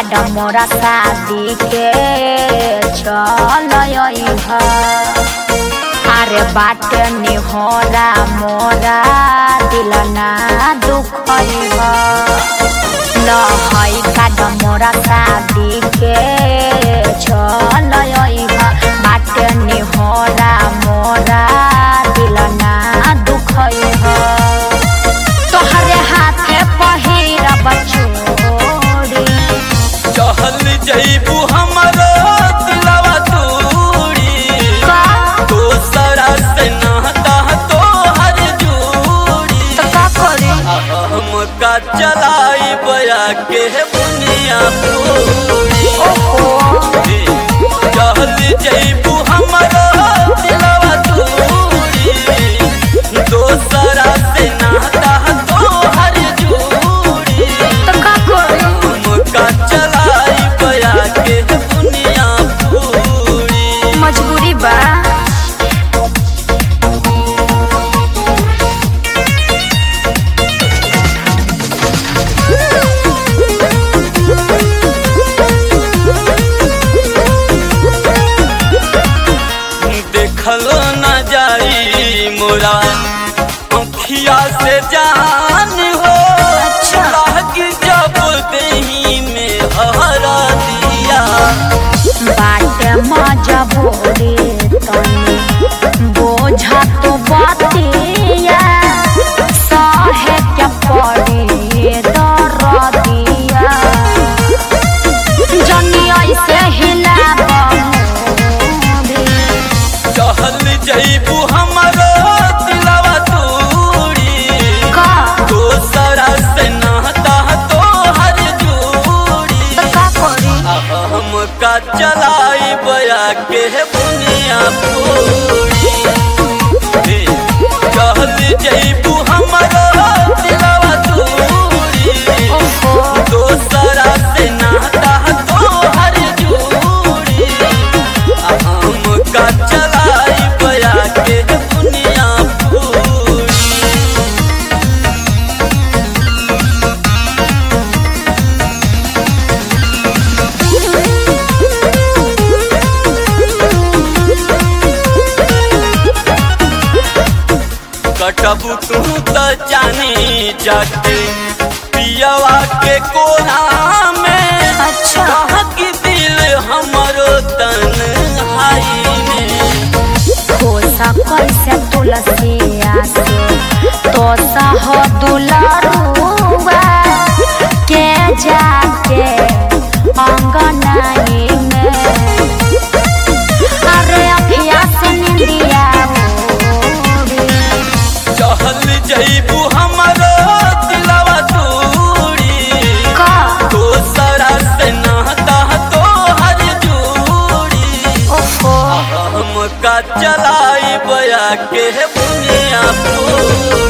card मोरा शादी के चल अरे बाटे निहोरा मोरा दिल ना दुख लहई कार्ड मोरा शादी के चल बाटे निहोरा मोरा दिल ना दुख तोहरे हाथे पहिरब चूड़ी चहल जइबू हमरो दिलवा तूड़ी दोसरा से नाता तोहर जूड़ी का करी हमका चलाई बया के बुनिया पूरी चहल जइबू हमरो दिलवा तूड़ी दोसरा से नाता तोहर जूड़ी का करी हमका चलाई बया के बुनिया पूरी मजबूरी बा देखलो न जाई मोरा अखिया से जान हो लागी जब देही में हरा दिया बाटे मजबूरी तनी बोझा तो बतिया सहे के पड़ी दरदिया जनी ऐसे हिलाब चहल जइबू हमरो दिलवा तूड़ी दोसरा से नाता तोहर जूड़ी का करी हमका चलाई बया के बुनिया पूरी चहल जइबू हमरो दिलवा तूड़ी दोसरा से नाता तोहर जूड़ी हमका चलाई बया के बुनिया पूरी कटबू तू तो जानी जाके पियवा के कोना में अच्छा की दिल हमरो तन्हाई में खोसा कैसे तुलसिया से तो सह दुलरुआ के जाके अंगनाई में अरे अखिया से निंदिया उड़ी चहल जइबू हमरो दिलवा तूड़ी दोसरा से नाता तोहर जूड़ी हमका चलाई बया के बुनिया पूरी